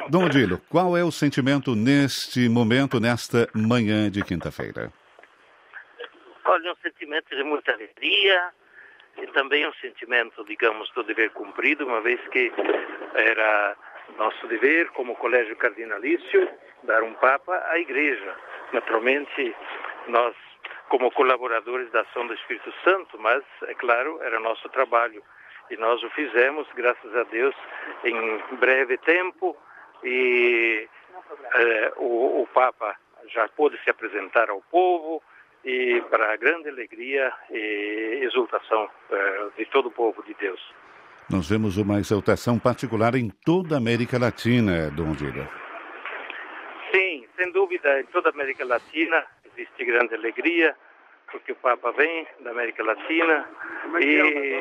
Dom Odilo, qual é o sentimento neste momento, nesta manhã de quinta-feira? Olha, um sentimento de muita alegria e também um sentimento, digamos, do dever cumprido, uma vez que era nosso dever, como colégio cardinalício, dar um Papa à Igreja. Naturalmente, nós, como colaboradores da ação do Espírito Santo, mas, é claro, era nosso trabalho. E nós o fizemos, graças a Deus, em breve tempo, e o Papa já pôde se apresentar ao povo, e para a grande alegria e exultação de todo o povo de Deus. Nós vemos uma exaltação particular em toda a América Latina, Dom Odilo. Sim, sem dúvida, em toda a América Latina existe grande alegria, porque o Papa vem da América Latina e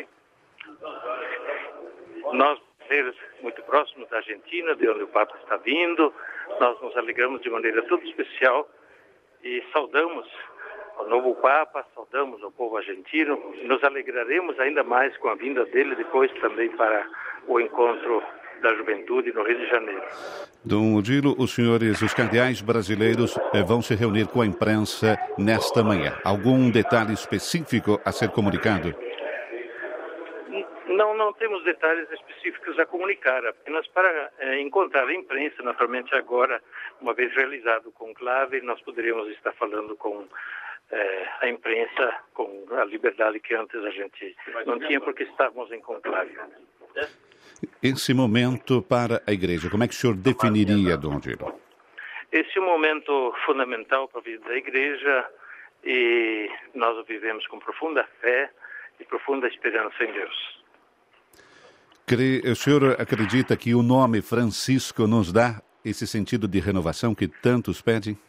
nós, muito próximos da Argentina, de onde o Papa está vindo, nós nos alegramos de maneira toda especial e saudamos o novo Papa, saudamos o povo argentino e nos alegraremos ainda mais com a vinda dele depois também para o encontro da juventude no Rio de Janeiro. Dom Odilo, os senhores, os cardeais brasileiros vão se reunir com a imprensa nesta manhã. Algum detalhe específico a ser comunicado? Não temos detalhes específicos a comunicar, apenas para encontrar a imprensa. Naturalmente agora, uma vez realizado o conclave, nós poderíamos estar falando com a imprensa com a liberdade que antes a gente não tinha, porque estávamos em conclave. Esse momento para a Igreja, como é que o senhor definiria, Dom Odilo? Esse é um momento fundamental para a vida da Igreja e nós o vivemos com profunda fé e profunda esperança em Deus. O senhor acredita que o nome Francisco nos dá esse sentido de renovação que tantos pedem?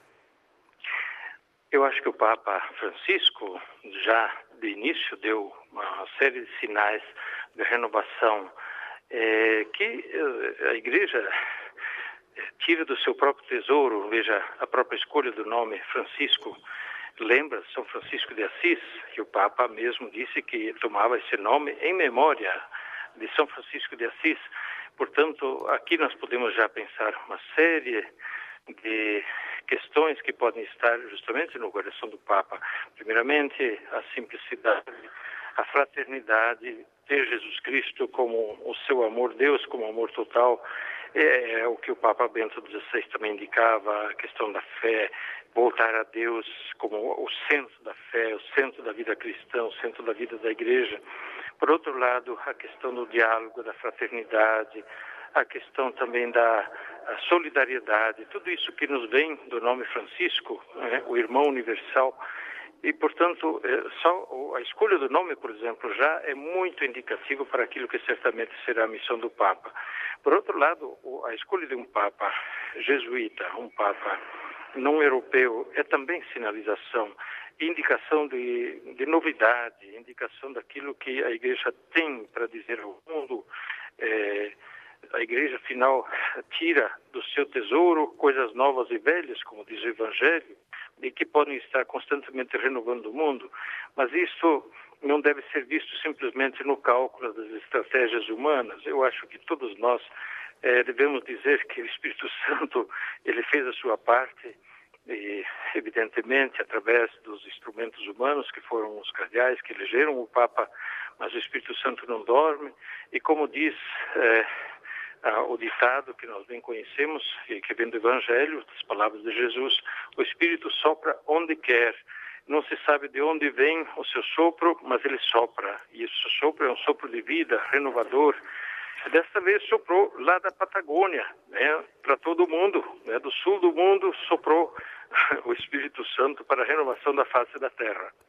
Eu acho que o Papa Francisco já de início deu uma série de sinais de renovação que a Igreja tira do seu próprio tesouro. Veja, a própria escolha do nome Francisco lembra São Francisco de Assis, que o Papa mesmo disse que tomava esse nome em memória de São Francisco de Assis. Portanto, aqui nós podemos já pensar uma série de questões que podem estar justamente no coração do Papa. Primeiramente, a simplicidade, a fraternidade, ter Jesus Cristo como o seu amor, Deus como amor total, é o que o Papa Bento XVI também indicava, a questão da fé, voltar a Deus como o centro da fé, o centro da vida cristã, o centro da vida da Igreja. Por outro lado, a questão do diálogo, da fraternidade, a questão também da solidariedade, tudo isso que nos vem do nome Francisco, o irmão universal. E, portanto, só a escolha do nome, por exemplo, já é muito indicativo para aquilo que certamente será a missão do Papa. Por outro lado, a escolha de um Papa jesuíta, um Papa não europeu, é também sinalização, indicação de novidade, indicação daquilo que a Igreja tem para dizer ao mundo. A Igreja, afinal, tira do seu tesouro coisas novas e velhas, como diz o Evangelho, e que podem estar constantemente renovando o mundo. Mas isso não deve ser visto simplesmente no cálculo das estratégias humanas. Eu acho que todos nós devemos dizer que o Espírito Santo ele fez a sua parte, e evidentemente através dos instrumentos humanos que foram os cardeais que elegeram o Papa, mas o Espírito Santo não dorme, e como diz o ditado que nós bem conhecemos, e que vem do Evangelho, das palavras de Jesus, o Espírito sopra onde quer. Não se sabe de onde vem o seu sopro, mas ele sopra, e esse sopro é um sopro de vida, renovador. Desta vez soprou lá da Patagônia, para todo o mundo, do sul do mundo soprou o Espírito Santo para a renovação da face da terra.